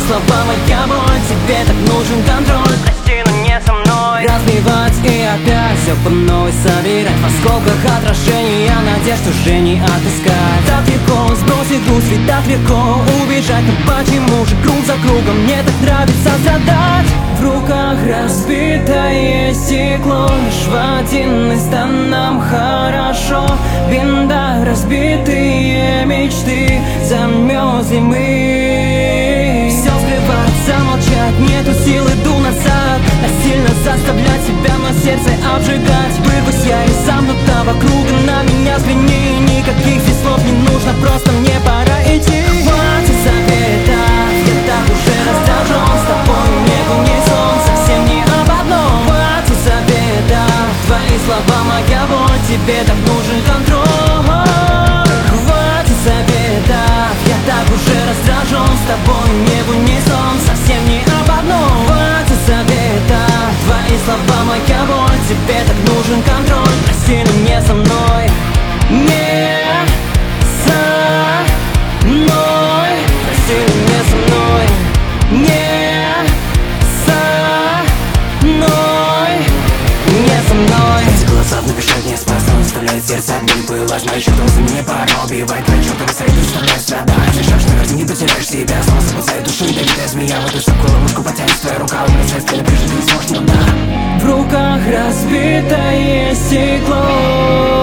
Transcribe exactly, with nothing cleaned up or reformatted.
слова, моя боль, тебе так нужен контроль. Прости, но не со мной. Разбивать и опять все по новой собирать. В осколках отражения надежд уже не отыскать. Так легко сбросить груз, ведь так легко убежать. Но почему же круг за кругом мне так нравится страдать? В руках разбитое стекло, лишь в один инстант нам хорошо. Винда, разбитые мечты, замерзли мы. Все скрывать, замолчать, нету сил, иду назад. Насильно заставлять себя, но сердце обжигать. Вырвусь я из замкнутого круга, на меня взгляни. Никаких здесь слов не нужно, просто мне пора идти. Хватит заветов, я так уже раздражен. С тобой мне в унисон, совсем не об одном. Хватит заветов, твои слова, моя боль, тебе так нужен контроль. Хватит заветов, я так уже раздражен. С тобой мне в унисон, совсем не об одном. Хватит заветов, твои слова, моя боль, тебе так нужен контроль. Прости, но не со мной. Не со мной. Прости, но не со мной. Не со мной. Не со мной. Эти голоса напишут не спасно, заставляет сердце огнем пылать. Мои чувства за меня пора убивать. Твои чертовы советы заставляют страдать. Решаешь, наверное, не потеряешь себя. Снова запасает душу ядовитая змея. В эту штуку ловушку потянет твоя рука. Умирать стены, прежде ты не сможешь, не одна. В руках разбитое стекло.